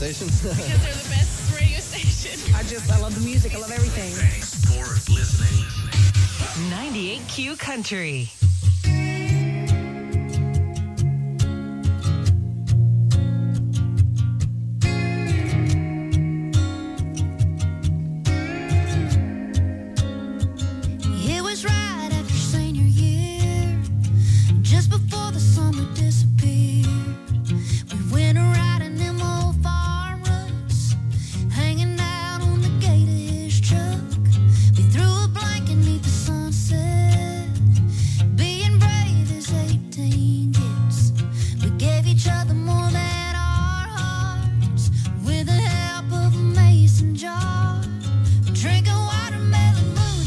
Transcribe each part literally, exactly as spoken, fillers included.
station? Because they're the best radio station. I just, I love the music. I love everything. Thanks for listening. ninety-eight Q Country. It was right after senior year, just before the summer disappeared. We went a riding them old farm ruts, hanging out on the gate of his truck. We threw a blanket neath the sunset, being brave as eighteen gets. We gave each other more than our hearts, with the help of a mason jar. Drinking watermelon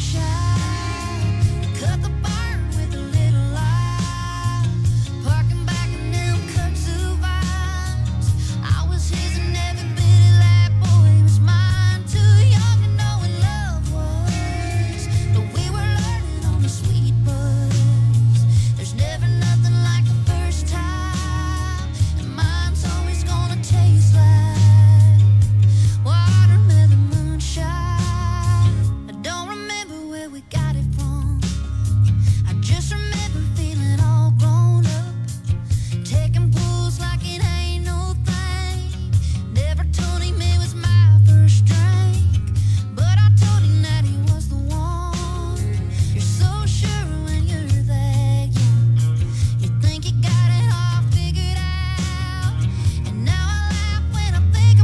moonshine, cut the barn with a little light, parking back in them kudzu vines. I was his and every bit of that boy was mine. Too young to know what love was, but we were learning on the sweet buzz. There's never nothing like the first time, and mine's always gonna taste like watermelon moonshine. I don't remember where we got it from. I just remember feeling all grown up, taking pulls like it ain't no thing. Never told him it was my first drink, but I told him that he was the one. You're so sure when you're that young, you think you got it all figured out. And now I laugh when I think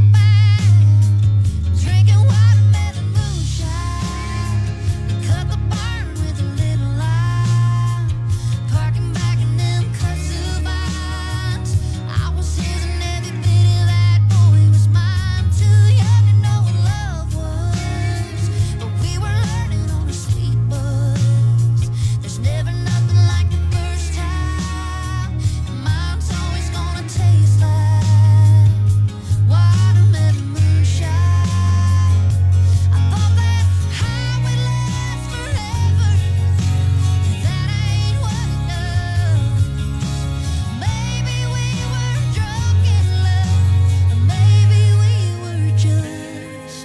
about drinking watermelon moonshine. We cut the barn with a little light, parking back in them kudzu vines. I was his and every bit of that boy was mine. Too young to know what love was, but we were learning on a sweet buzz. There's never nothing like the first time, and mine's always gonna taste like watermelon moonshine. I thought that high would last forever, that ain't what it does. Maybe we were drunk in love, or maybe we were just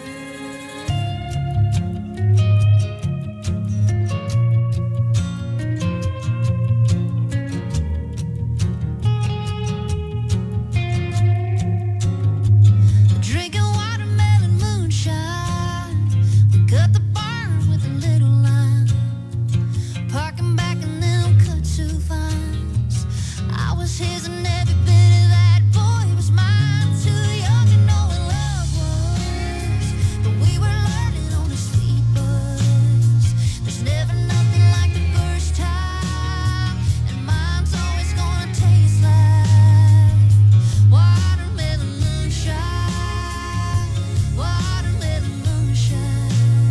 drinking watermelon moonshine. We cut the barn with a little line, parking back in them kudzu vines. I was his and every bit of that boy was mine. Too young to know what love was, but we were learning on a sweet buzz. There's never nothing like the first time, and mine's always gonna taste like watermelon moonshine. Watermelon moonshine.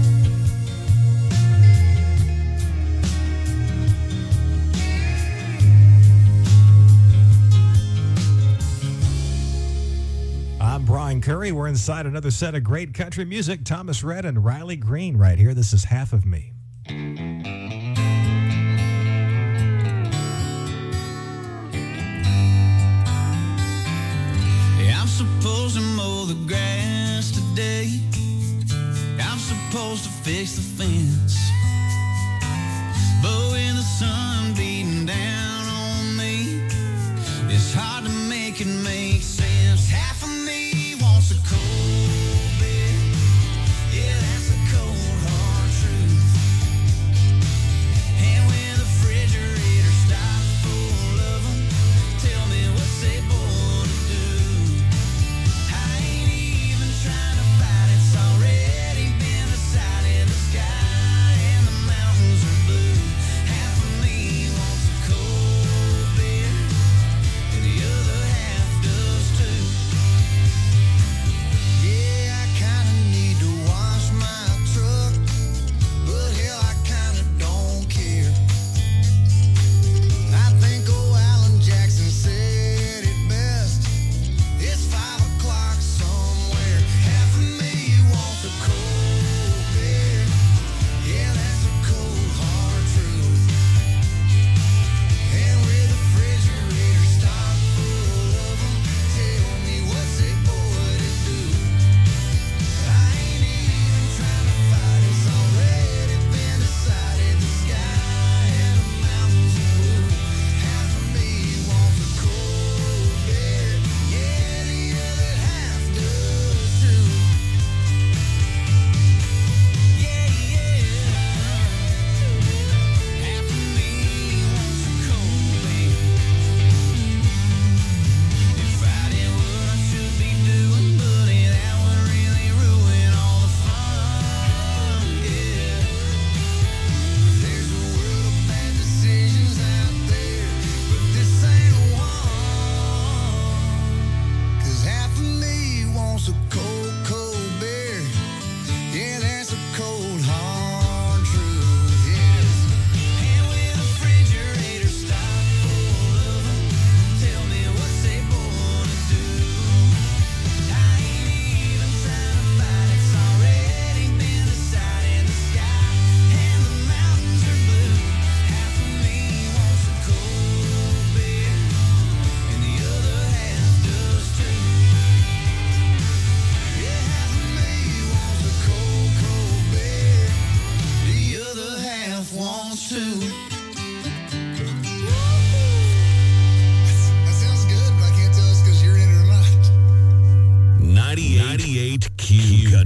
I'm Brian Curry. We're inside another set of great country music. Thomas Rhett and Riley Green right here. This is Half of Me. Yeah, I'm supposed to mow the grass today. I'm supposed to fix the fence. But with the sun beating down on me, it's hard to make it make sense. Half of me wants a cold beer. Yeah, that's a cold hard truth. And when the refrigerator stocked full of 'em, tell me what's they born to do. I ain't even trying to fight, it's already been decided. The sky and the mountains are blue. Half of me wants a cold beer, and the other half does.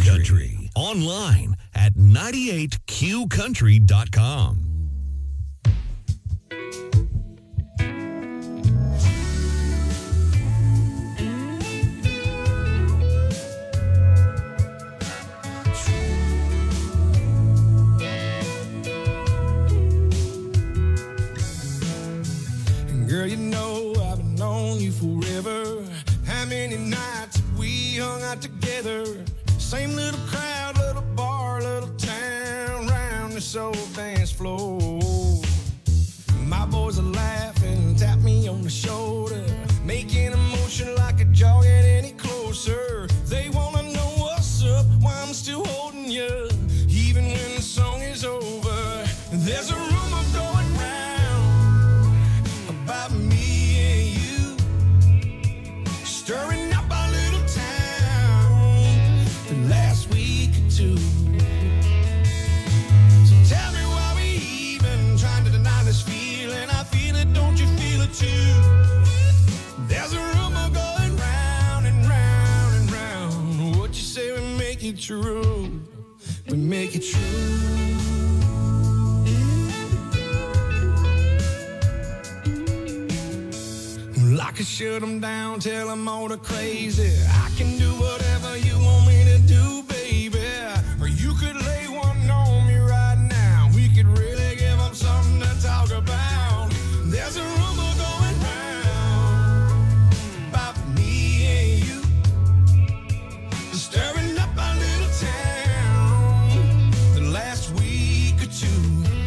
Country. Online at ninety-eight Q country dot com. Girl, you know I've been known you forever. How many nights we hung out together? Same little crowd, little bar, little town, round this old dance floor. My boys are laughing, tap me on the shoulder, making a motion like a jog get any closer. They wanna know what's up, why I'm still holding you, even when the song is over. There's a rumor going round about me and you, stirring up our little town the last week or two. So tell me why we even trying to deny this feeling. I feel it, don't you feel it too? There's a rumor going round and round and round. What you say we make it true? We make it true. I could shut them down, tell them all the crazy. I can do whatever you want me to do, baby. Or you could lay one on me right now. We could really give them something to talk about. There's a rumor going round about me and you, stirring up our little town the last week or two.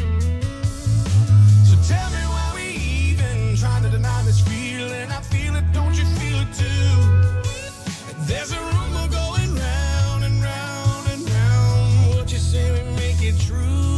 So tell me why we even trying to deny this feeling. I feel it, don't you feel it too? There's a rumor going round and round and round. What you say we make it true,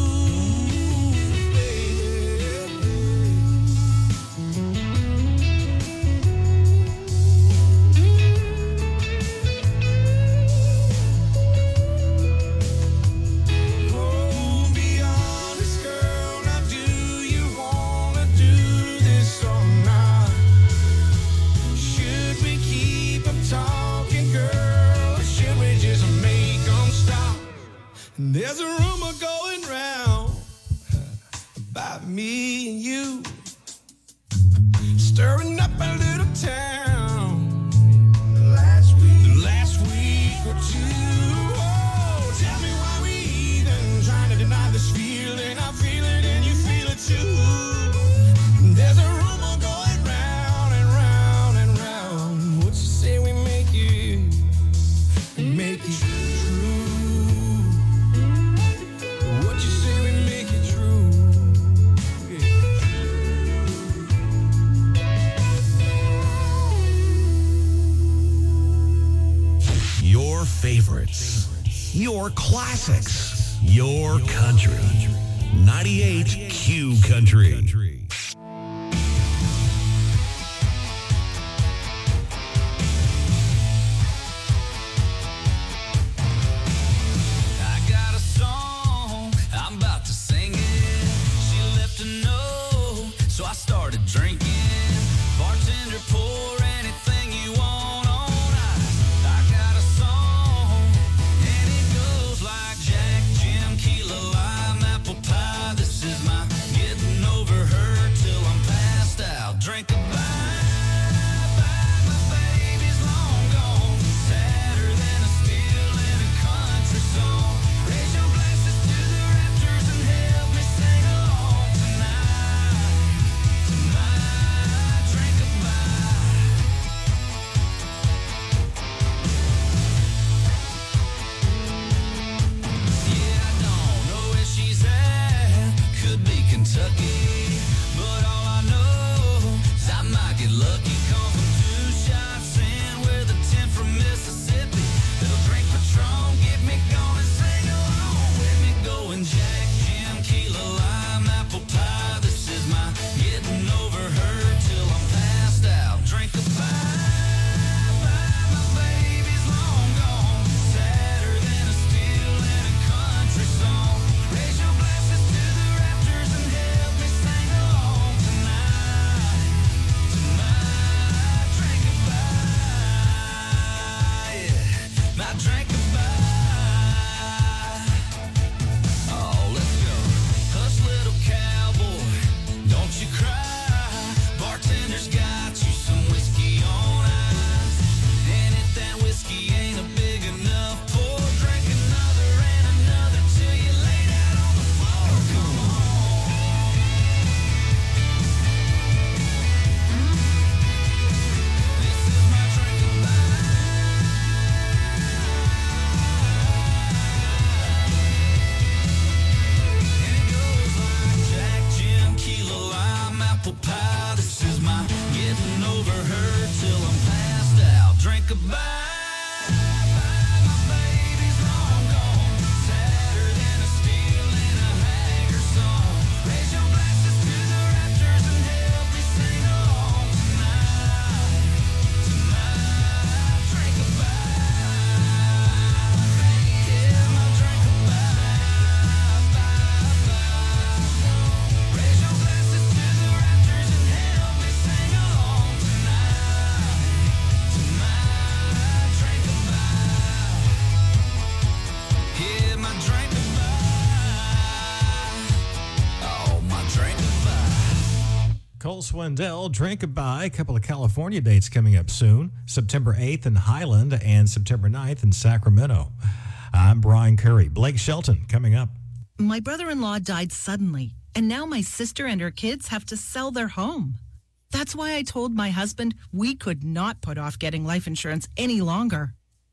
Oh, be honest, girl. Now, do you wanna do this or not? Should we keep them talking, girl, or should we just make them stop? There's a rumor going round about me and you, stirring up a little town last week, last week or two. Oh, tell me why we even trying to deny this feeling. I feel it and you feel it too. There's a rumor going round and round and round. What you say we make it, make it true? What you say we make it true? Your favorites, your classics, your country. ninety-eight Q Country. I got a song, I'm about to sing it. She left a note, so I started drinking. Bartender, pour anything you want on ice. I got a song, and it goes like Jack, Jim, Key Lime, apple pie. This is my getting over her till I'm passed out. Drink a bye, bye, my baby's long gone. Sadder than a steel in a country song. Raise your glasses to the rafters and help me sing along tonight. Tonight, drink a bye. apple pie. This is my getting over her till I'm passed out. Drink a bite. Cole Swindell, Drink a Bye. A couple of California dates coming up soon. September eighth in Highland and September ninth in Sacramento. I'm Brian Curry. Blake Shelton coming up. My brother-in-law died suddenly, and now my sister and her kids have to sell their home. That's why I told my husband we could not put off getting life insurance any longer.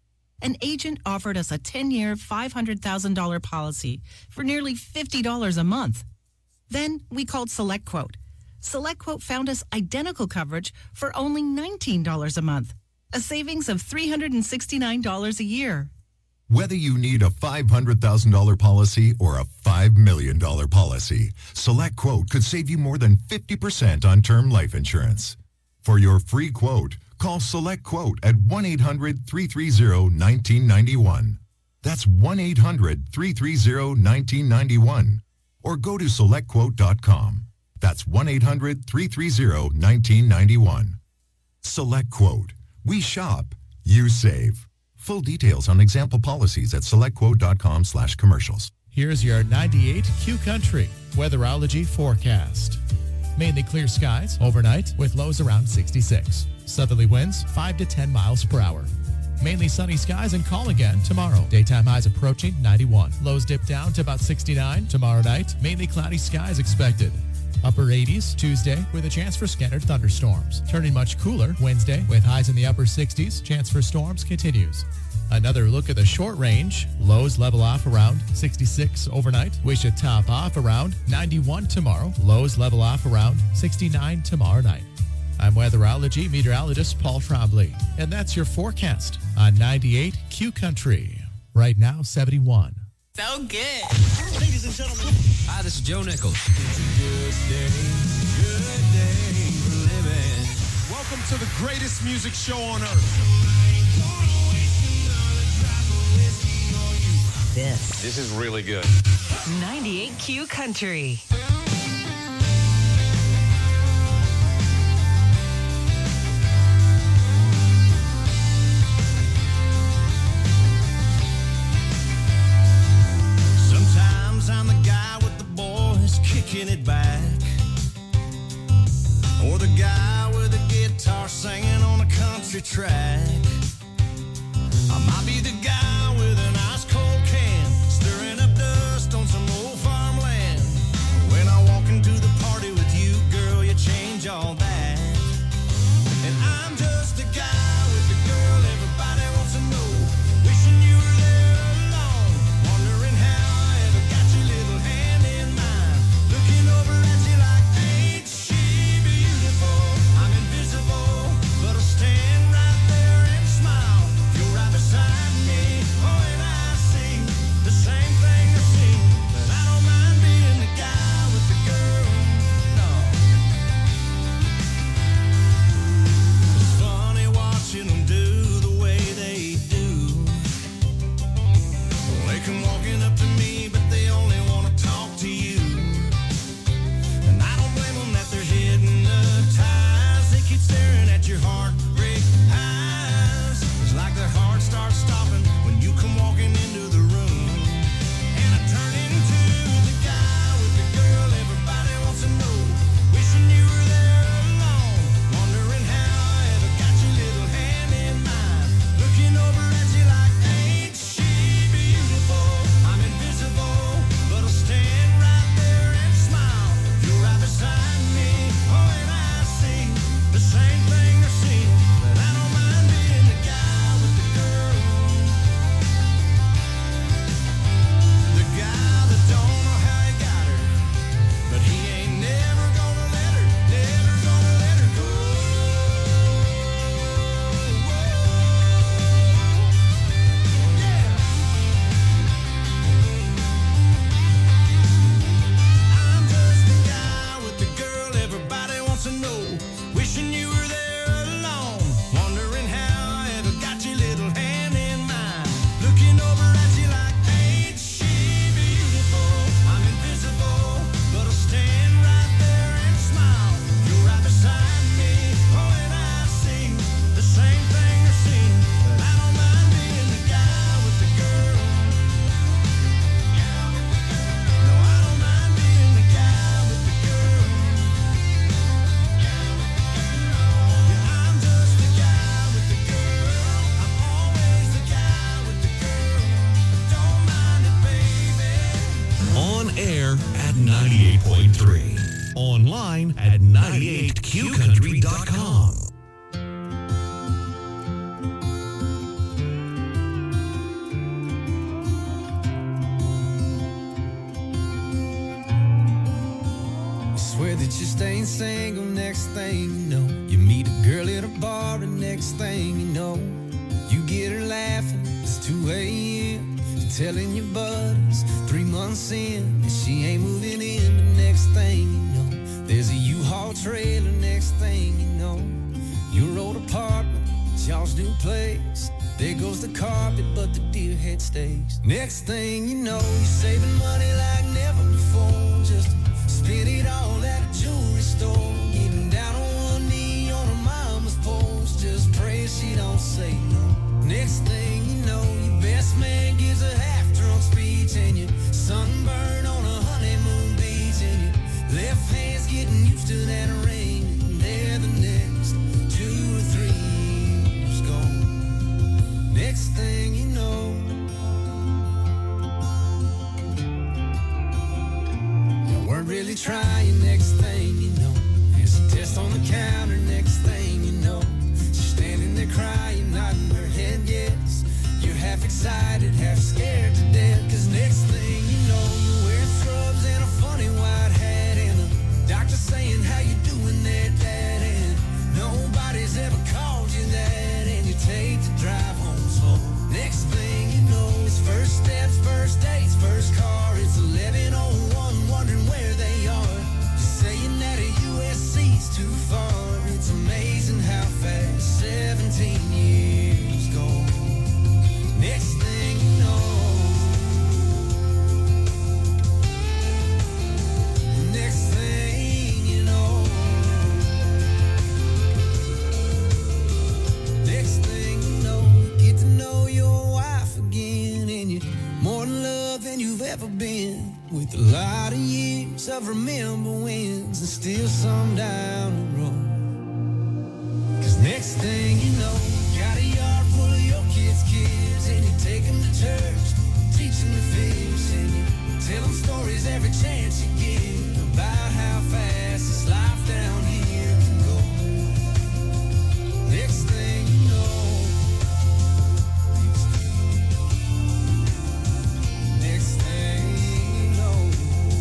An agent offered us a ten-year, five hundred thousand dollars policy for nearly fifty dollars a month. Then we called SelectQuote. SelectQuote found us identical coverage for only nineteen dollars a month, a savings of three hundred sixty-nine dollars a year. Whether you need a five hundred thousand dollars policy or a five million dollars policy, SelectQuote could save you more than fifty percent on term life insurance. For your free quote, call SelectQuote at one eight hundred, three three zero, one nine nine one. That's one eight hundred, three three zero, one nine nine one. Or go to select quote dot com. That's one eight hundred, three three zero, one nine nine one. SelectQuote. We shop, you save. Full details on example policies at select quote dot com slash commercials. Here's your ninety-eight Q Country weatherology forecast. Mainly clear skies overnight with lows around sixty-six. Southerly winds five to ten miles per hour. Mainly sunny skies and calm again tomorrow. Daytime highs approaching ninety-one. Lows dip down to about sixty-nine. Tomorrow night, mainly cloudy skies expected. Upper eighties Tuesday with a chance for scattered thunderstorms. Turning much cooler Wednesday with highs in the upper sixties. Chance for storms continues. Another look at the short range. Lows level off around sixty-six overnight. We should top off around ninety-one tomorrow. Lows level off around sixty-nine tomorrow night. I'm weatherology meteorologist Paul Trombley, and that's your forecast on ninety-eight Q Country. Right now, seventy-one. So good. Ladies and gentlemen. Hi, this is Joe Nichols. It's a good day, good day for living. Welcome to the greatest music show on earth. This. This is really good. ninety-eight Q Country. I'm the guy with the boys kicking it back, or the guy with a guitar singing on a country track. I might be the guy with an ice cold can stirring up dust on some old farmland. When I walk into the party with you, girl, you change all that. And I'm just the guy with the girl everybody wants to know, wishing you were there alone, wondering how stand right there and smile. You're right beside me. online at ninety-eight q country dot com. Swear that you're staying single, next thing you know, you meet a girl at a bar, and next thing you know, you get her laughing. It's two a.m. You're telling your buddies three months in and she ain't moving in. The next thing you know, there's a U-Haul trailer. Next thing you know, your old apartment, it's y'all's new place. There goes the carpet, but the deer head stays. Next thing you know, you're saving money like never before, just spend it all at a jewelry store. Getting down on one knee on her mama's porch, just pray she don't say no. Next thing you know, your best man gives a half-drunk speech, and you sunburn on a honeymoon beach, and your left hand's getting used to that rain. And there the next two or three years gone. Next thing you know, weren't really trying. Next thing you know, there's a test on the counter. Next thing you know, she's standing there crying, nodding her head yes. You're half excited, half scared to death, cause next thing you know, you're wearing scrubs and a funny white hat, and the doctor saying how you doing there, Dad, and nobody's ever called you that, and you take the drive home slow. Next thing you know, it's first steps, first dates, first car. It's eleven oh one, wondering where they are. Just saying that a U S C's too far. It's amazing how fast seventeen years go. Next thing you know, next thing you know, next thing you know, you get to know your wife again, and you're more in love than you've ever been, with a lot of years of remember wins and still some down the road. Cause next thing you know, you got a yard full of your kids' kids, and you take them to church, teach them to fish, and you tell them stories every chance you get about how fast this life down here can go. Next thing you know, next thing you know,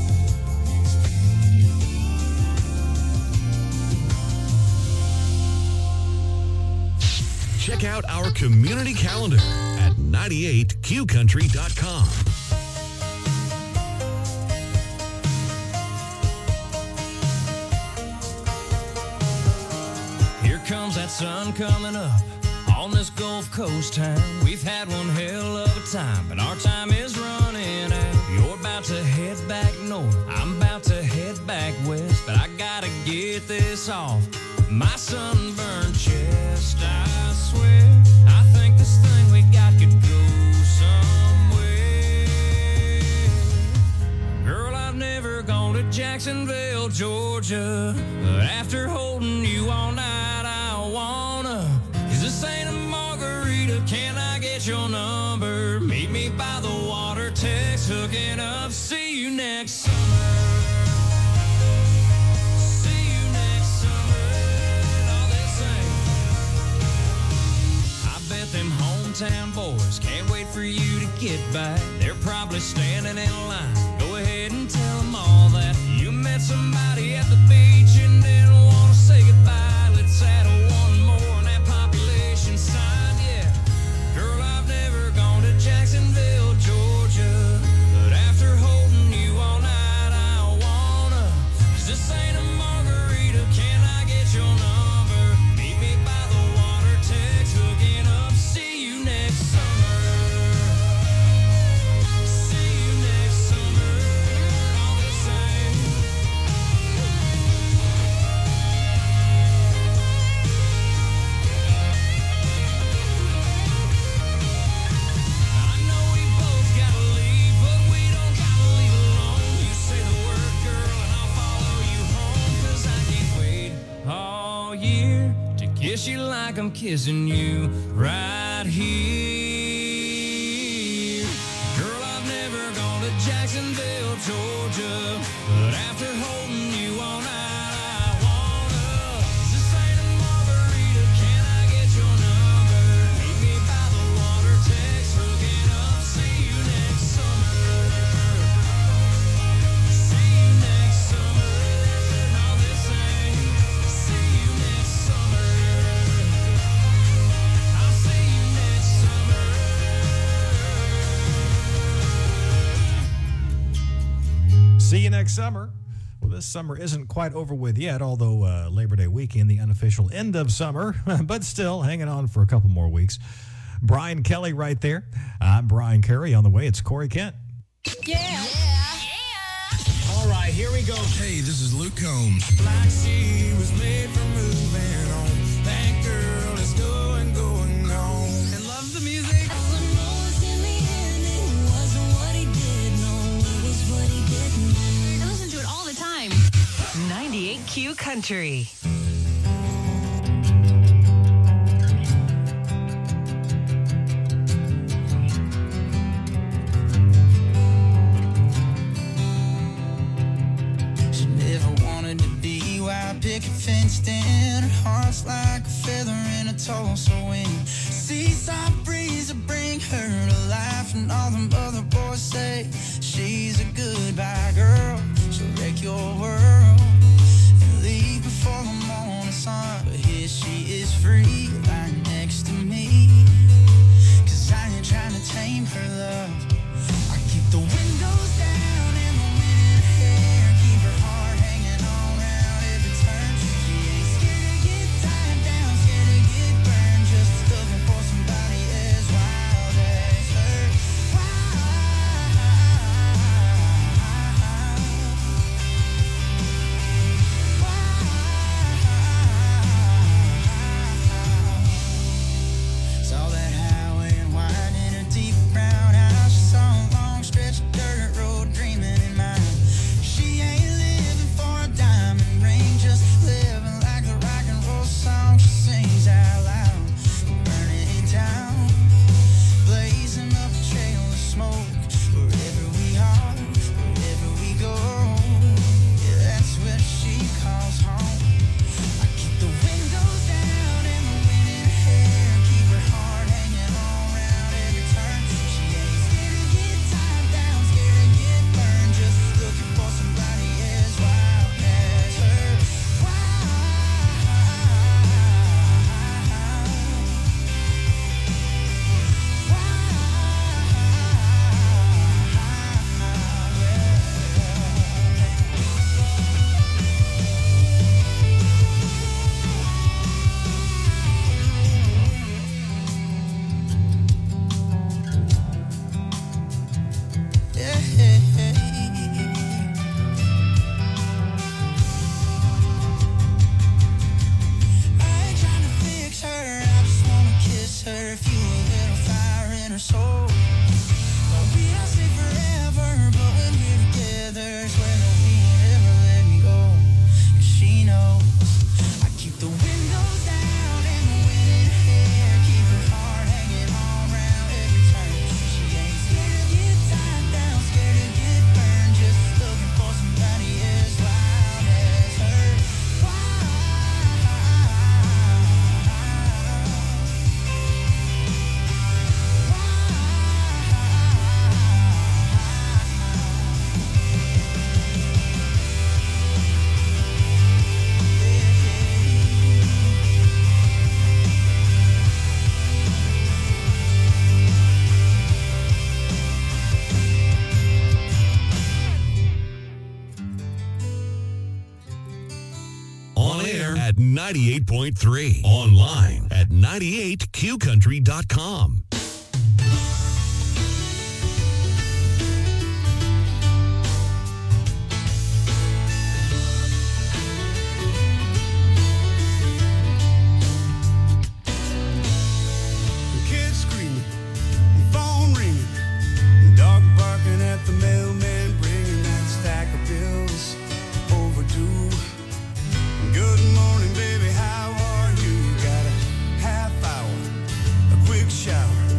Check out our community calendar at ninety-eight q country dot com. here comes that sun coming up on this Gulf Coast town. We've had one hell of a time, but our time is running out. You're about to head back north, I'm about to head back west, but I gotta get this off my sunburned chest. I swear, I think this thing we got could go somewhere. Girl, I've never gone to Jacksonville, Georgia, but after holding you all night, I wanna. Is this ain't a margarita? Can I get your number? Meet me by the water, text hooking up. See you next summer. See you next summer. All they say. I bet them hometown boys can't wait for you to get back. They're probably standing in line. Go ahead and tell them all that you met somebody at the beach and didn't want to say goodbye. Let's add a one more on that population sign. Yeah, girl, I've never gone to Jacksonville, Georgia, but after holding you all night, I wanna. 'Cause this ain't a margarita. Can I get your number? Meet me by the water, text hooking up. See you next summer. See you next summer. All the same. I know we both gotta leave, but we don't gotta leave alone. You say the word, girl, and I'll follow you home. 'Cause I can't wait all year to kiss you like I'm kissing you right here. Girl, I've never gone to Jacksonville, Georgia, but after holding you all night, I next summer. Well, this summer isn't quite over with yet, although uh, Labor Day weekend, the unofficial end of summer, but still hanging on for a couple more weeks. Brian Kelly right there. I'm Brian Curry. On the way, it's Corey Kent. Yeah. All right, here we go. Hey, this is Luke Combs. Like she was made for moving on. That girl is going, going on. I love the music. I listen to it all the time. ninety-eight Q Country. She never wanted to be wild picket fenced in. Her heart's like a feather in a Tulsa wind. Seaside breeze will bring her to life, and all them other boys say she's a goodbye girl. She'll wreck your world and leave before the morning sun. But here she is free, lying next to me. Cause I ain't trying to tame her love. I keep the windows down and the wind in her hair. Keep her heart hanging on round every turn. She ain't scared to get tied down, scared to get burned. Just looking for somebody as wild as her. Saw that highway and wine in her deep brown eyes. She saw a long stretch of dirt road dreaming in mind. She ain't living for a diamond ring, just living like the rock and roll song she sings out loud. Burning down, blazing up a trail of smoke. Wherever we are, wherever we go, yeah, that's where she calls home. I keep the windows down and the wind in her hair. Keep her heart hanging on round every turn. She ain't scared to get tied down, scared to get burned. Just looking for somebody as wild as her. I ain't trying to fix her, I just wanna kiss her, fuel a little fire in her soul. Well, we don't stay forever, but when we're together, swear that we won't ever let me go. 'Cause she knows I keep the windows down and the wind in her hair. Keep her heart hanging on round every turn. She ain't scared to get tied down, scared to get burned. Just looking for somebody as wild as her. On air at ninety-eight point three. Online at ninety-eight Q country dot com. Kids screaming, phone ringing, dog barking at the mailman, bringing that stack of bills overdue. Good morning, baby, how are you? Got a half hour, a quick shower,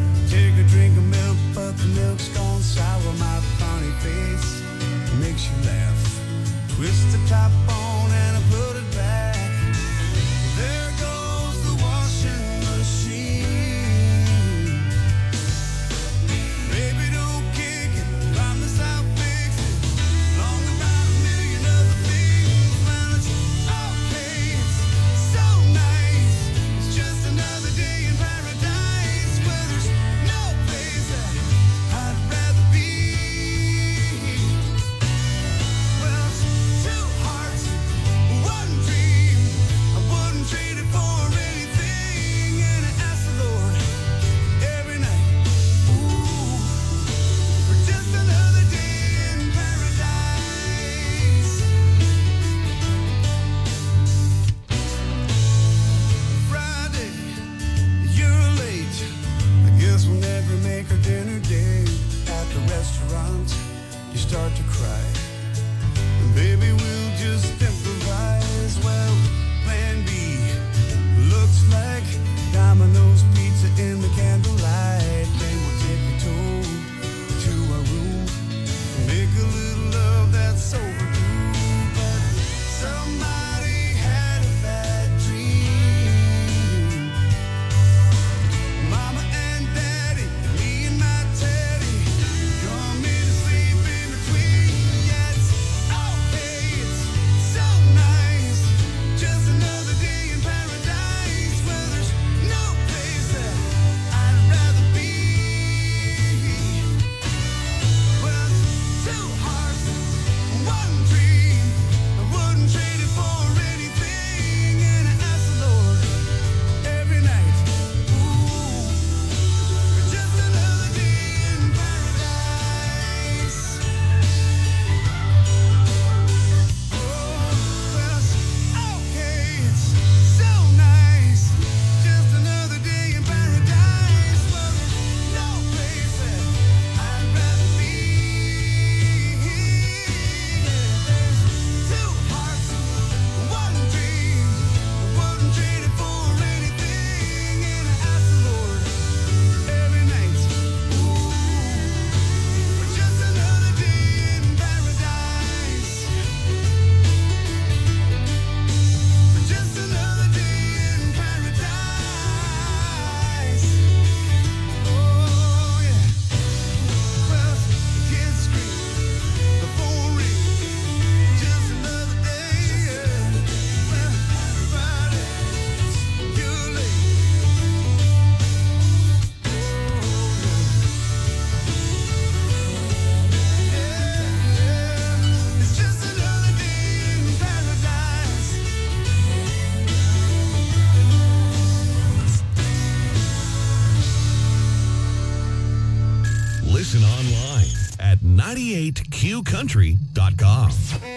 at ninety-eight Q country dot com.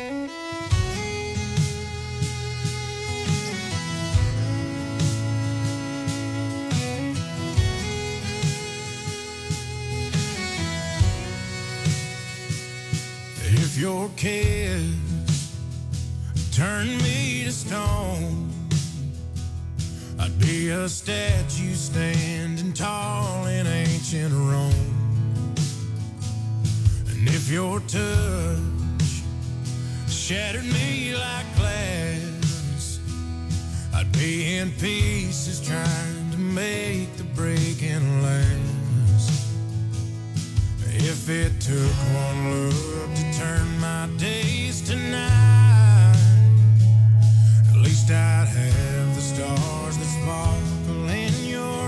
If your kiss turned me to stone, I'd be a statue standing tall in ancient Rome. And if your touch shattered me like glass, I'd be in pieces trying to make the breaking last. If it took one look to turn my days to night, at least I'd have the stars that sparkle in your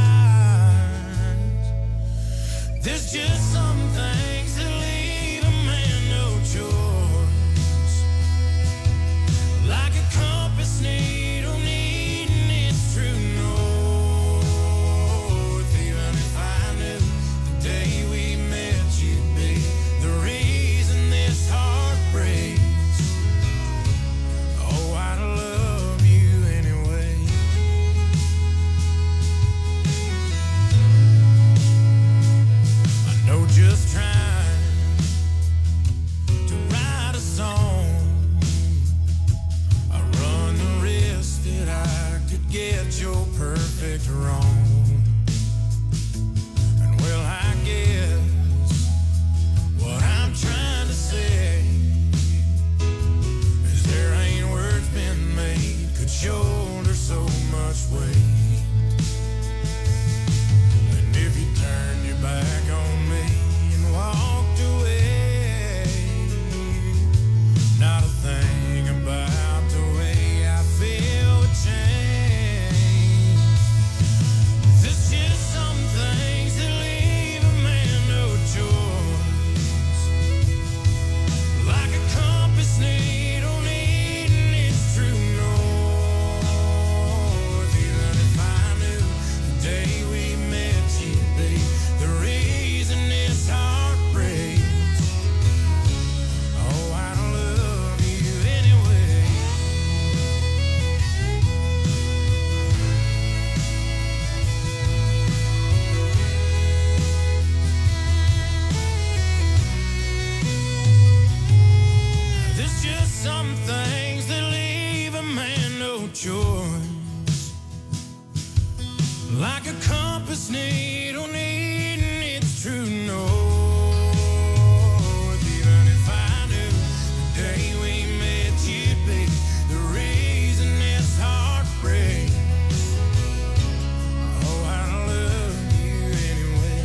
eyes. There's just some things that leave a man no choice, like a compass needle needing its true north. Even if I knew the day we met you'd be the reason this heart breaks, oh, I'd love you anyway. I know just trying to write a song, I run the risk that I could get your perfect wrong. And well, I guess what I'm trying to say is there ain't words been made could shoulder so much weight. And if you turned your back on me and walked away, not a thing about the way I feel would change. There's just some things that leave a man no choice, like a compass needle needing its true north. Even if I knew the day we met you'd be the reason this heart breaks, oh, I'd love you anyway. There's just some things that leave a man no choice, like a compass needle needing its true north. Even if I knew the day we met you'd be the reason this heart breaks, oh, I'd love you anyway.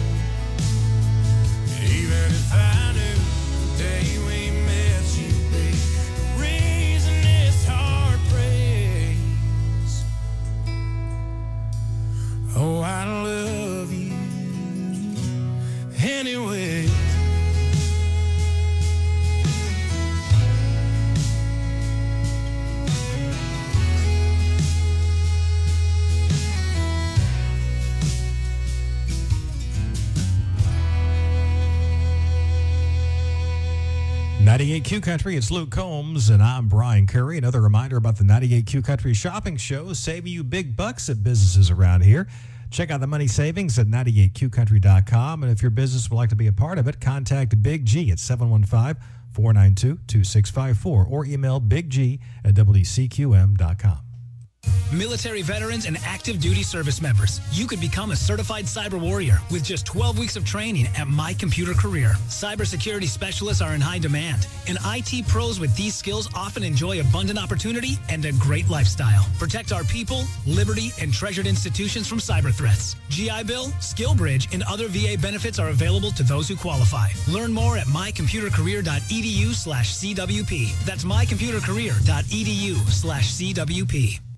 Even if I knew the day we met you'd be the reason this heart breaks, oh, I love you anyway. ninety-eight Q Country, it's Luke Combs, and I'm Brian Curry. Another reminder about the ninety-eight Q Country shopping show, saving you big bucks at businesses around here. Check out the money savings at ninety-eight Q country dot com, and if your business would like to be a part of it, contact Big G at seven one five, four nine two, two six five four or email biggg at w c q m dot com. Military veterans and active duty service members, you could become a certified cyber warrior with just twelve weeks of training at My Computer Career. Cybersecurity specialists are in high demand, and I T pros with these skills often enjoy abundant opportunity and a great lifestyle. Protect our people, liberty, and treasured institutions from cyber threats. G I Bill, SkillBridge, and other V A benefits are available to those who qualify. Learn more at my computer career dot e d u slash c w p. That's my computer career dot e d u slash c w p.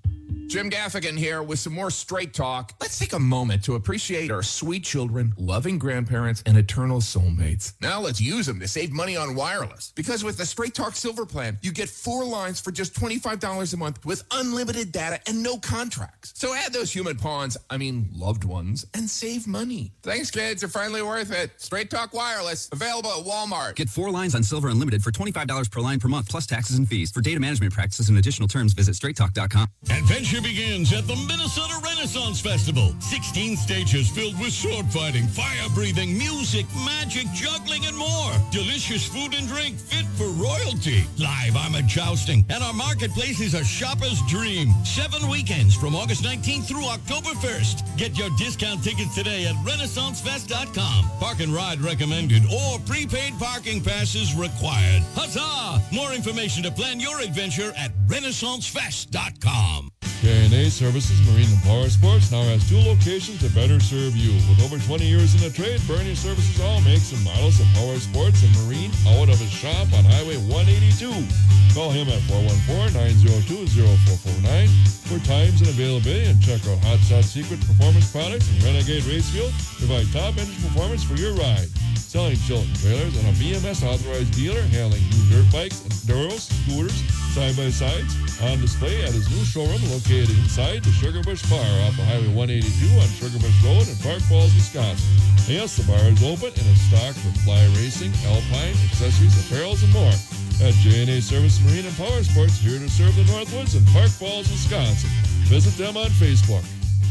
Jim Gaffigan here with some more Straight Talk. Let's take a moment to appreciate our sweet children, loving grandparents, and eternal soulmates. Now let's use them to save money on wireless. Because with the Straight Talk Silver Plan, you get four lines for just twenty-five dollars a month with unlimited data and no contracts. So add those human pawns, I mean loved ones, and save money. Thanks, kids. They're finally worth it. Straight Talk Wireless, available at Walmart. Get four lines on Silver Unlimited for twenty-five dollars per line per month, plus taxes and fees. For data management practices and additional terms, visit straight talk dot com. Adventure begins at the Minnesota Renaissance Festival. sixteen stages filled with sword fighting, fire breathing, music, magic, juggling, and more. Delicious food and drink fit for royalty. Live armored jousting, and our marketplace is a shopper's dream. Seven weekends from August nineteenth through October first. Get your discount tickets today at renaissance fest dot com. Park and ride recommended or prepaid parking passes required. Huzzah! More information to plan your adventure at renaissance fest dot com. J and A Services Marine and Power Sports now has two locations to better serve you. With over twenty years in the trade, Bernie Services all makes and models of power sports and marine out of his shop on Highway one eighty-two. Call him at four one four, nine zero two, zero four four nine for times and availability, and check out Hot Shot Secret Performance Products and Renegade Racefield. Provide top engine performance for your ride. Selling Chilton trailers and a B M S authorized dealer handling new dirt bikes, enduros, scooters, side-by-sides on display at his new showroom located inside the Sugar Bush Bar off of Highway one eighty-two on Sugar Bush Road in Park Falls, Wisconsin. Yes, the bar is open and is stocked with fly racing, alpine, accessories, apparels, and more. At J and A Service Marine and Power Sports, here to serve the Northwoods in Park Falls, Wisconsin. Visit them on Facebook.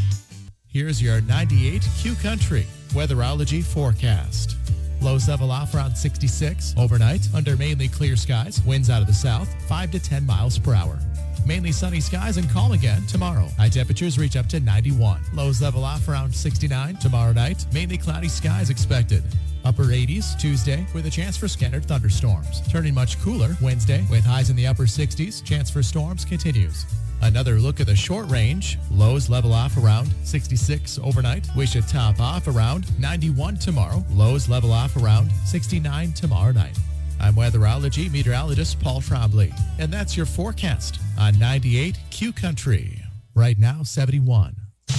Here's your ninety-eight Q Country weatherology forecast. Lows level off around sixty-six. Overnight, under mainly clear skies. Winds out of the south, five to ten miles per hour. Mainly sunny skies and calm again tomorrow. High temperatures reach up to ninety-one. Lows level off around sixty-nine. Tomorrow night, mainly cloudy skies expected. Upper eighties Tuesday with a chance for scattered thunderstorms. Turning much cooler Wednesday with highs in the upper sixties. Chance for storms continues. Another look at the short range. Lows level off around sixty-six overnight. We should top off around ninety-one tomorrow. Lows level off around sixty-nine tomorrow night. I'm weatherology meteorologist Paul Trombley, and that's your forecast on ninety-eight Q Country. Right now, seventy-one.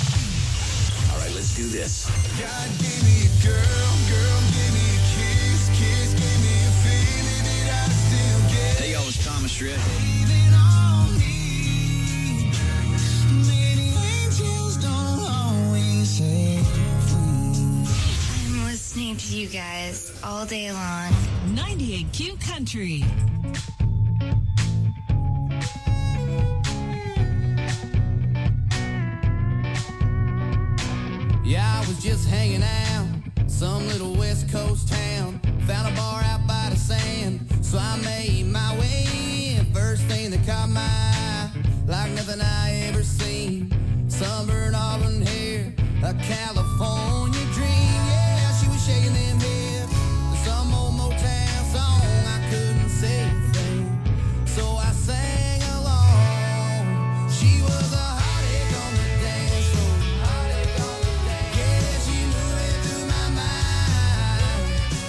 All right, let's do this. God gave me a girl, girl gave me a kiss, kiss gave me a feeling that I still get. Hey, y'all, it's Thomas Shred. Leaning on me. Many angels don't always say. I'm listening to you guys all day long. ninety-eight Q Country. Yeah, I was just hanging out, some little West Coast town. Found a bar out by the sand, so I made my way in. First thing that caught my eye, like nothing I ever seen. Sunburned auburn hair, a California dream. Yeah, she was shaking them hips to some old Motown song. I couldn't say a thing, so I sang along. She was a heartache on the dance floor. Heartache on the dance. Yeah, she moving through my mind.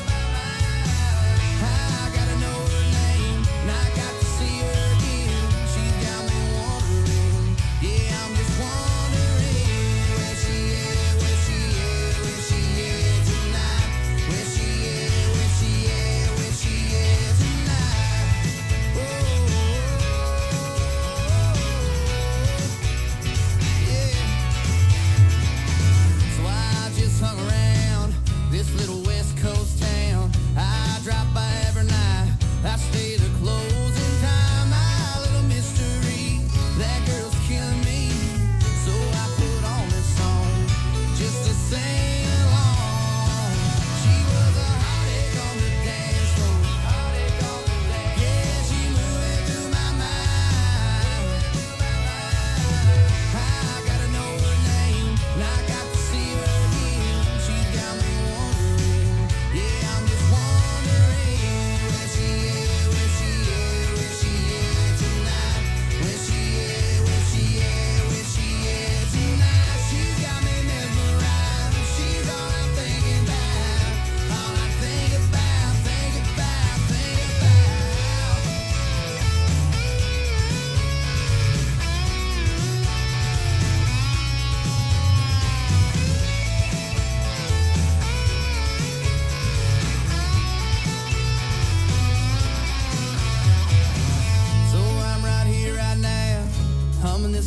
I gotta know her name, and I got to see her again. She's got me wondering. Yeah, I'm just wondering where she is, where she is.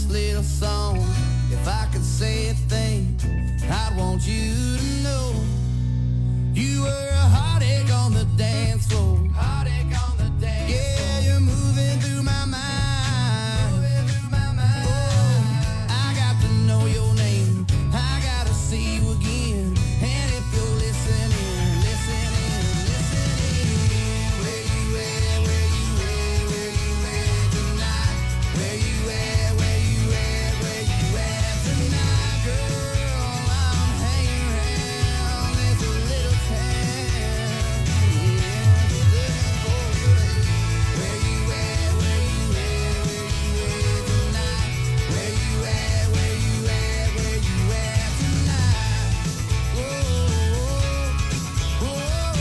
this little song. If I could say a thing, I'd want you to know you were a heartache on the dance floor. Heartache on the dance floor. Yeah, you're moving through my mind. Moving through my mind. Oh, I got to know your name. I gotta see you again. And if you're listening, listening, listening, where you at, where you at, where you at tonight? Where you at, where you at, where you at tonight, girl? I'm hanging around this little town. Yeah, looking for you. Where you at, where you at, where you at tonight? Where you at, where you at, where you at tonight? Whoa, whoa, whoa.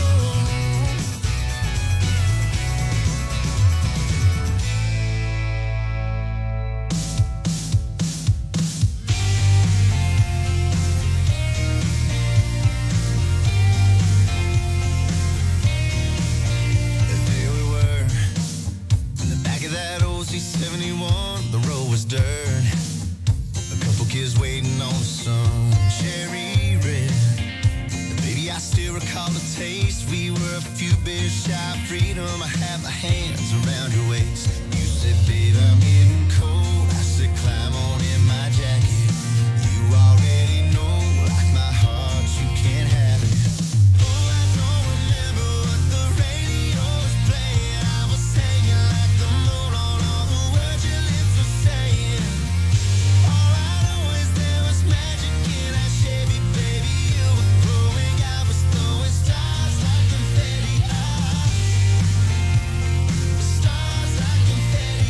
There we were, in the back of that old C seventy-one. The road was dirt, a couple kids waiting on the sun, cherry red. And baby, I still recall the taste. We were a few beers shy of freedom. I had my hands around your waist. You said, babe, I'm getting cold. I said, climb on in my jacket. You already know, like my heart, you can't have it. Oh, I don't remember what the radio was playing. I was hanging like the moon on all the words your lips were saying. All I know is there was magic in that Chevy, baby. You were glowing, I was throwing stars like confetti. Stars like confetti.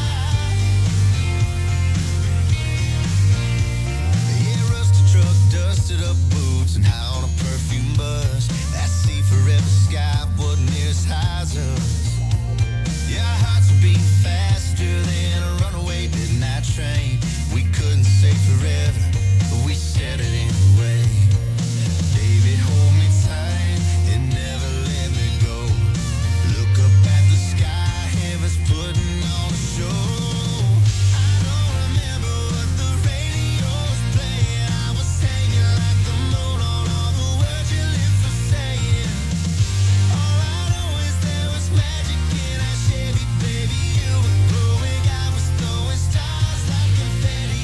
Yeah, rusted truck, dusted up boots, and high on a perfume bus. That sea forever sky wasn't near as high as us. Yeah, our hearts were beating faster than a runaway midnight train. We couldn't say forever, but we said it anyway. Baby, hold me tight and never let me go. Look up at the sky, heaven's putting on a show. I don't remember what the radio was playing. I was hanging like the moon on all the words your lips were saying. All I know is there was magic in that Chevy, baby. You were glowing, I was throwing stars like confetti.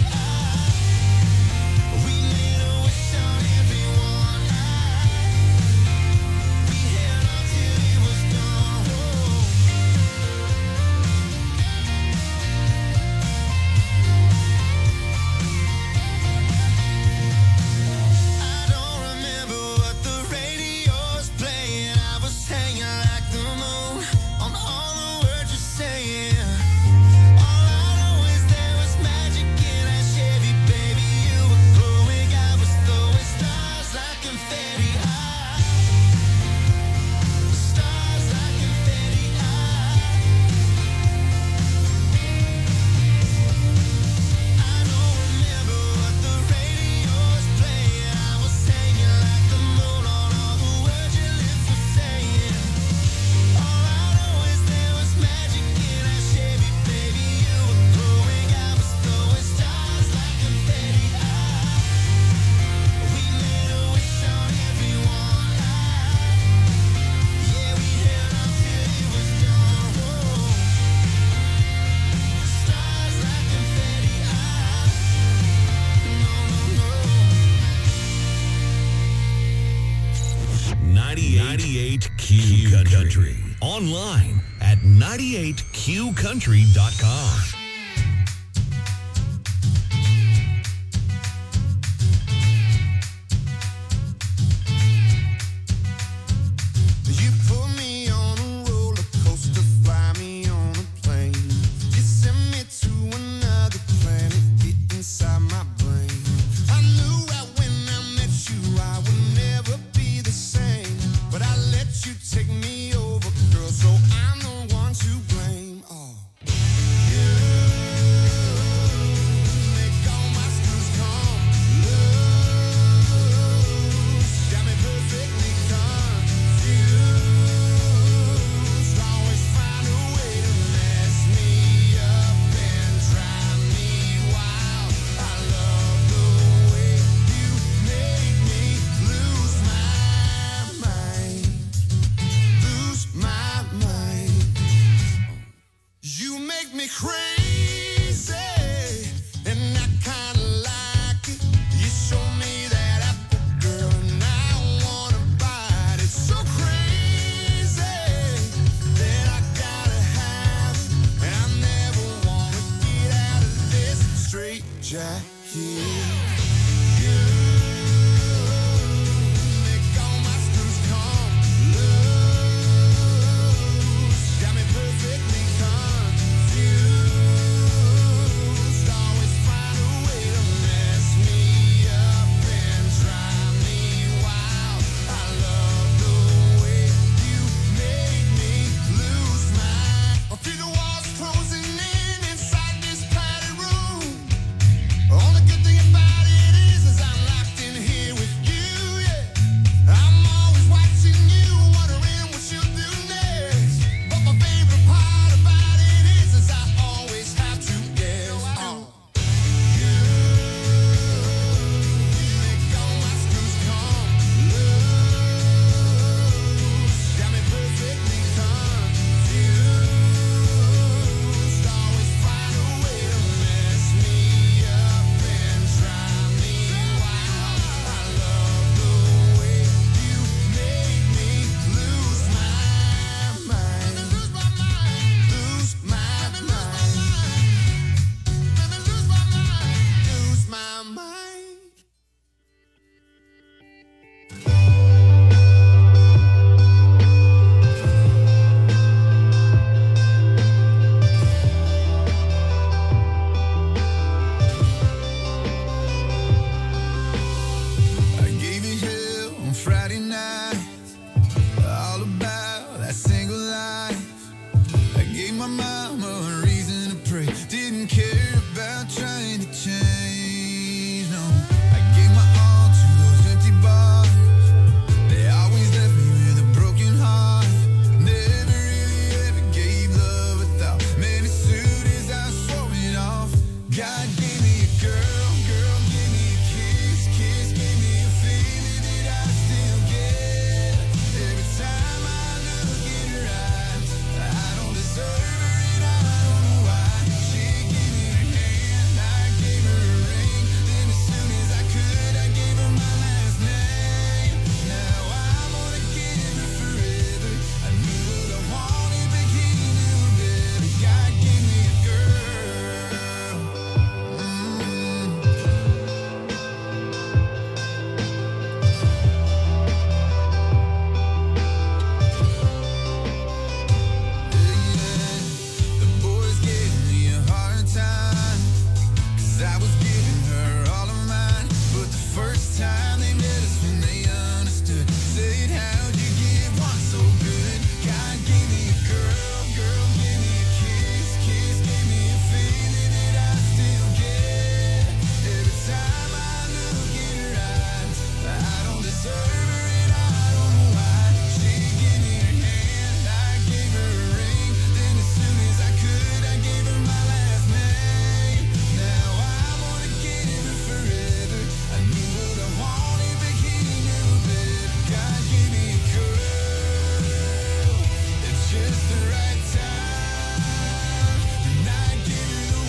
We made a wish on everyone. We held on till it was gone. I don't remember what the radio was playing. I was hanging like the moon on all the words you're saying. All I know is there was magic in that Chevy, baby. You were glowing, I was throwing stars like confetti. Stars like confetti. I don't remember what the radio was playing. I was hanging like the moon on all the words your lips were saying. All I know is there was magic in that Chevy, baby. You were glowing, I was throwing stars like confetti. We made a wish on everyone. Yeah, we held on till it was done. Stars like confetti. No, no, no. ninety-eight Q Country. Online at ninety-eight q country dot com. You put me on a roller coaster, fly me on a plane. You send me to another planet, get inside my brain. I knew right when I met you I would never be the same, but I let you take me over, girl, so I'm the one to blame. Oh, yeah. right here. You make all my screws come loose. Got me perfectly confused. Always find a way to mess me up and drive me wild. I love the way you make me lose my. I feel the walls closing in inside this padded room. Only good thing about it is, is I'm locked in here with you, yeah. I'm always watching you, wondering what you'll do next. But my favorite part about it is, is I always have to guess. Oh. You make all my screws come loose. Got me perfectly confused. Always find a way to mess me up and drive me wild. I love the way you make me lose my mind. Lose my mind. Lose my mind. Lose my mind. Lose my mind. I gave you hell on Friday night, all about that single life. I gave my mama a reason to pray, didn't care about trying to change, no. I gave my all to those empty bars, they always left me with a broken heart. Never really ever gave love a thought, man, as soon as I swore it off. God gave me a girl, girl gave me a kiss, kiss gave me a feeling that I still get. Every time I look in her eyes, I don't deserve her and I don't know why. She gave me her hand, I gave her a ring. Then as soon as I could, I gave her my last name. Now I'm gonna give her forever. I knew what I wanted, but he knew better. God gave me a girl. Mm. The boys gave me a hard time, 'cause I was giving her all of mine. But the first time they met us when they understood, said, how'd you give one so good? God gave me a girl, girl gave me a kiss, kiss gave me a feeling that I still get. Every time I look in her eyes, I don't deserve her and I don't know why. She gave me her hand, I gave her a ring. Then as soon as I could, I gave her my last name. Now I'm gonna give her forever. I knew what I wanted, but he knew better. God gave me a girl at just the right time, and I gave her the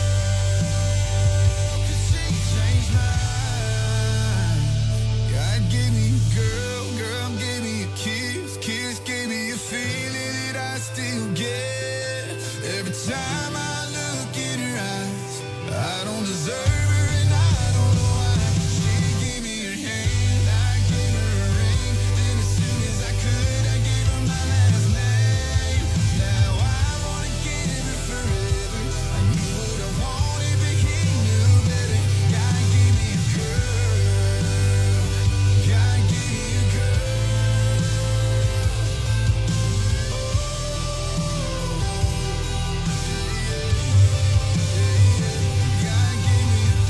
world, 'cause she changed mine. God gave me a girl, girl gave me a kiss, kiss gave me a feeling that I still get. Every time I look in her eyes, I don't deserve her and I don't know why. She gave me her hand, I gave her a ring. Then as soon as I could, I gave her my last name. Now I wanna give her forever. I knew what I wanted, but he knew better. God gave me a girl. God gave me a girl. God gave me a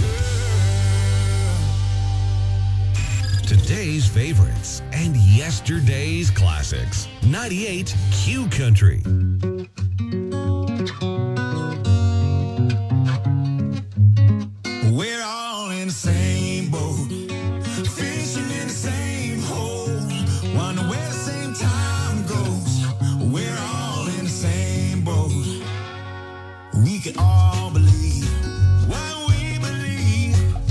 girl. Today's favorites and yesterday's classics. ninety-eight Q Country. We're all in the same boat, fishing in the same hole, wonder where the same time goes. We're all in the same boat. We can all believe what we believe.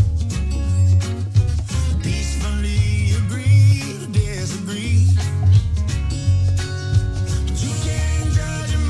Peacefully agree to disagree. But you can't judge a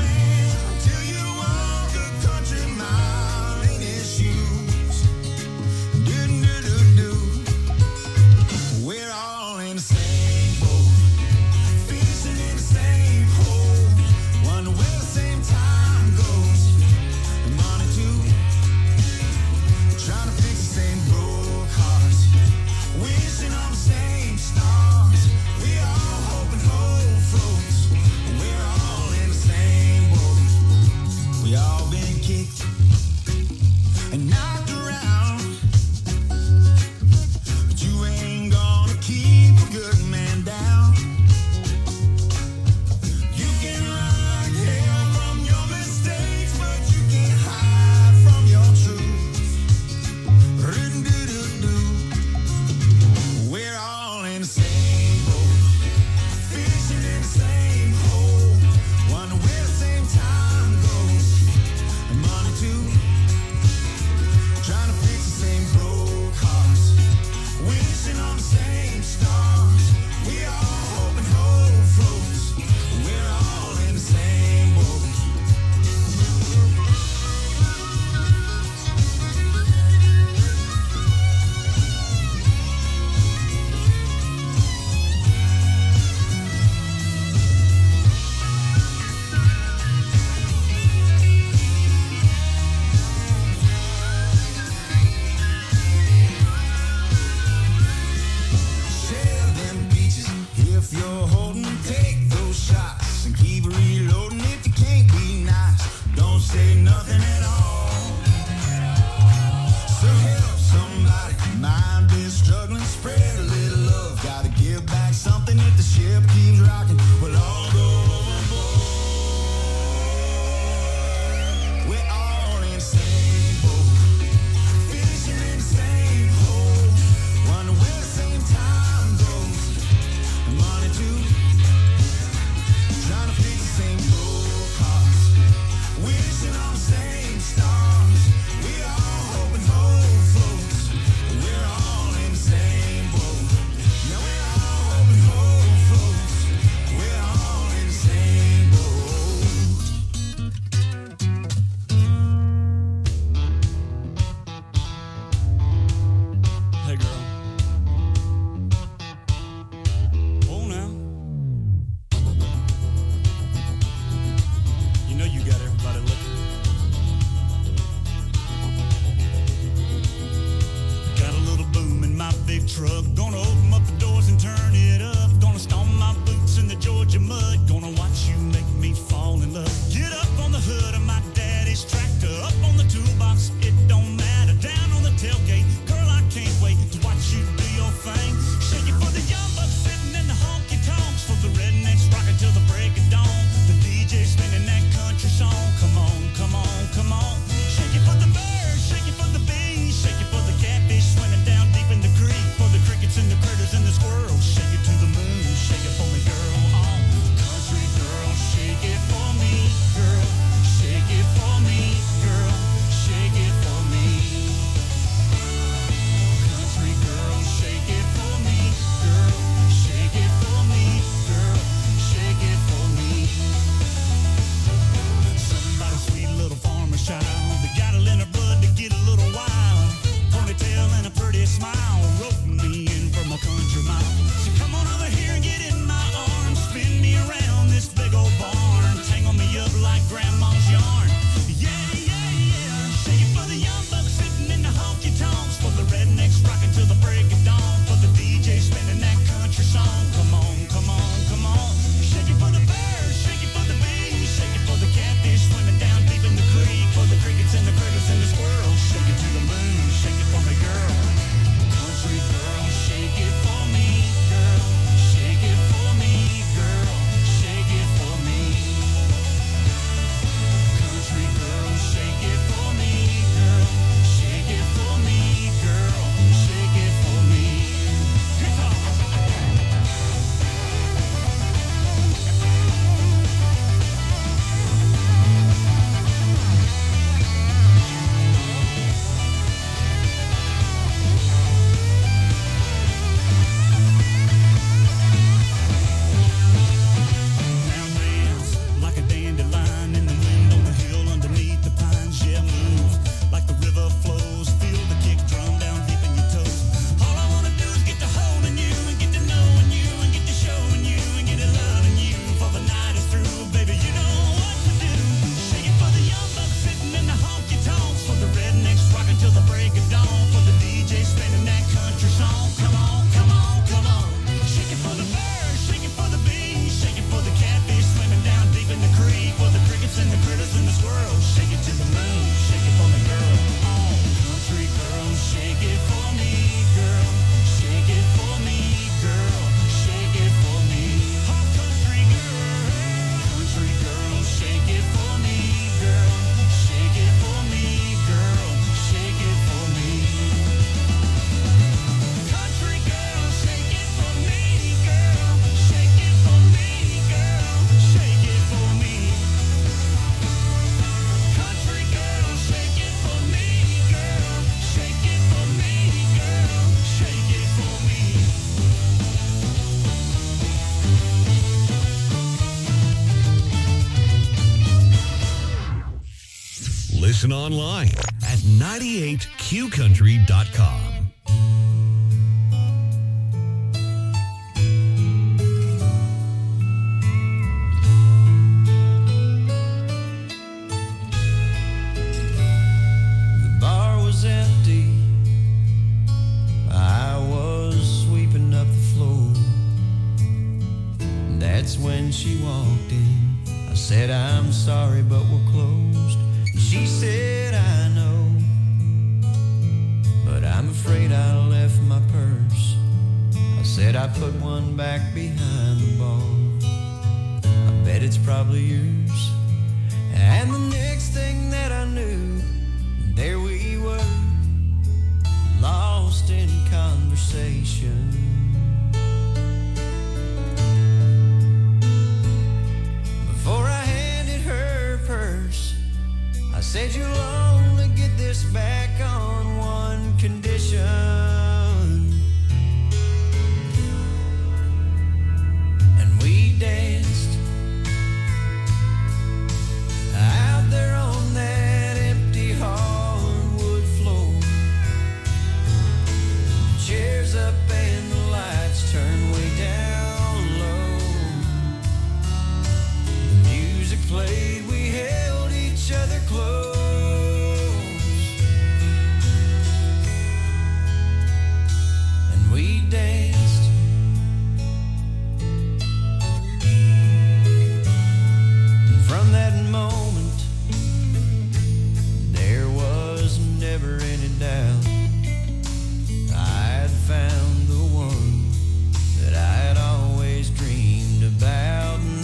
Mind been struggling, spread a little love. Gotta give back something if the ship keeps rocking. We'll all go overboard. We're all in the same boat, fishing in the same hole. Wonder where the same time goes. The money too, trying to fix the same broke hearts, wishing on the same stars. We all hoping hope floats. We're all in the same boat. Yeah, we're all hoping hope floats. We're all in the same boat. Hey girl. Oh now. You know you got everybody looking. Got a little boom in my big truck. Gonna open up the doors and turn it up. Gonna stomp my boots in the Georgia mud. Gonna watch you make me fall in love. Get up on the hood of my daddy's tractor. Up on the toolbox, it don't matter. Down on the tailgate, girl, I can't wait to watch you do your thing. Shake it for the young bucks sitting in the honky tonks. For the rednecks rocking till the break of dawn. The D J spinning that country song. Come on, come on, come on. Shake it for the birds, shake it for the bees, shake it for the catfish swimming down deep in the creek. For the crickets and the critters and the squirrels. Shake it to the moon, shake it for me, girl. Oh, country girl, shake it for me, girl. Shake it for me, girl. Shake it for me. Country girl, shake it for me, girl. Shake it for me, girl. Shake it for me. Somebody sweet little farmer child. They got it in her blood to get a little wild. Ponytail and a pretty smile. Rope me in from a country mile. So come on over here and get in my arms. Spin me around this big old barn. Tangle me up like grandma's yarn. Yeah, yeah, yeah. Shake it for the young bucks sitting in the honky tonks. For the rednecks rocking till the break of dawn. For the D J spinning that country song. Come on, come on, come on. Shake it for the birds, shake it for the bees, shake it for the catfish swimming down deep in the creek. For the crickets and the critters and the squirrels. Shake it to the moon, shake it for me, girl. Country girl, shake it for me, girl. Shake it for me, girl. Shake it for me. Country girl, shake it for me, girl. Shake it for me, girl. Shake it for me. Now dance like a dandelion in the wind on the hill underneath the pines. Yeah, move like the river flows. Feel the kick drum down deep in your toes. All I wanna do is get to holding you and get to knowing you and get to showing you and get to loving you. For the night is through, baby, you know what to do. Shake it for the young bucks sitting in the honky tonks. For the rednecks rocking till the break of dawn. For the D J spinning that country song. Come on, come on, come on. Shake it for the birds, shake it for the bees, shake it for the catfish swimming down deep in the creek. For the crickets and the critters and the squirrels. Shake it to the moon, shake it for me, girl. Oh, country girl, shake it for me, girl. Shake it for me, girl. Shake it for me. Oh, country girl, country girl, shake it for me, girl. Shake it for me, girl. Shake it for me. Country girl, shake it for me, girl. Shake it for me, girl. Shake it for me. Country girl, shake it for me, girl. Shake it for me, girl. Shake it for me. Listen online at ninety-eight q country dot com. The bar was empty. I was sweeping up the floor. That's when she walked in. I said, I'm sorry, but we're closed. She said, I know, but I I'm afraid I left my purse. I said I put one back behind the bar. I bet it's probably yours. And the next thing that I knew, there we were, lost in conversation. Before I handed her purse, I said you'll only get this back on